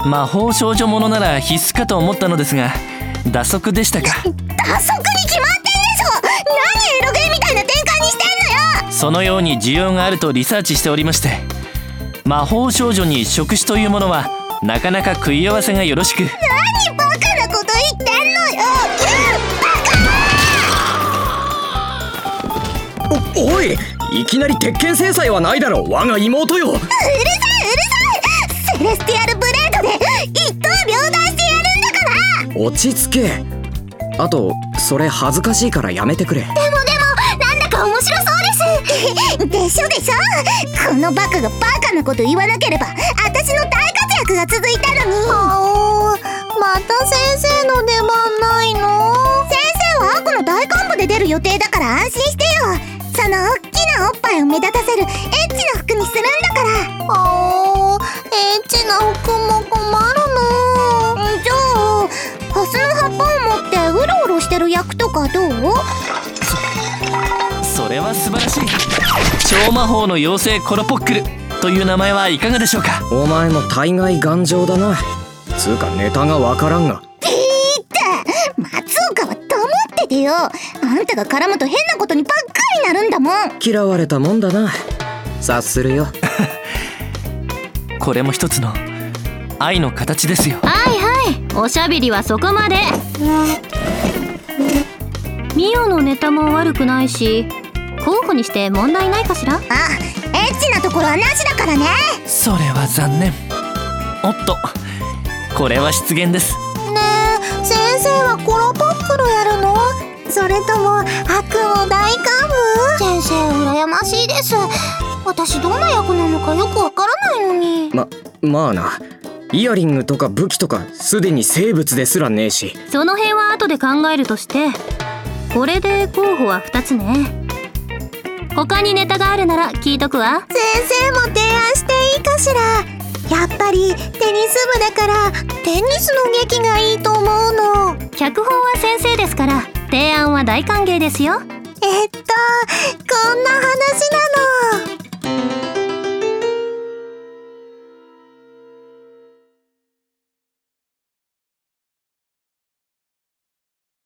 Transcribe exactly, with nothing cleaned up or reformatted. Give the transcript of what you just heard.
魔法少女ものなら必須かと思ったのですが、打足でしたか。 打足に決まってんでしょ。何エロゲーみたいな展開にしてんのよ。 そのように需要があるとリサーチしておりまして、魔法少女に触手というものはなかなか食い合わせがよろしく。 何バカなこと言ってんのよ。 バカ。お、おい、いきなり鉄拳制裁はないだろう、我が妹よ。うるさいうるさい。セレスティアルブレードで一刀両断してやるんだから。 落ち着け。あとそれ恥ずかしいからやめてくれ。 でもでもなんだか面白そうですでしょでしょ。このバカがバカなこと言わなければ私の大活躍が続いたのに。あおー、また先生の出番ないの。先生は悪の大幹部で出る予定だから安心してよ。その大きなおっぱいを目立たせるエッチな服にするんだから。あおー、エッチな服も困るの。じゃあハスの葉っぱを持ってうろうろしてる役とかどう？ それは素晴らしい。超魔法の妖精コロポックルという名前はいかがでしょうか。 お前も大概頑丈だな。つうかネタがわからんが。 ピーって松岡は黙っててよ。あんたが絡むと変なことにばっかりなるんだもん。 嫌われたもんだな。察するよ。 これも一つの愛の形ですよ。 はいはい、おしゃべりはそこまで。ミオのネタも悪くないし、候補にして問題ないかしら。 あ、エッチなところはなしだからね。 それは残念。おっと、これは失言です。 ねえ、先生はコロポックルやるの？それとも悪の大幹部？先生羨ましいです。私どんな役なのかよくわからないのに。 ま、まあな。イヤリングとか武器とかすでに生物ですらねえし。 その辺は後で考えるとして、これで候補はふたつね。他にネタがあるなら聞いとくわ。 先生も提案していいかしら。やっぱりテニス部だからテニスの劇がいいと思うの。 脚本は先生ですから提案は大歓迎ですよ。 えっとこんな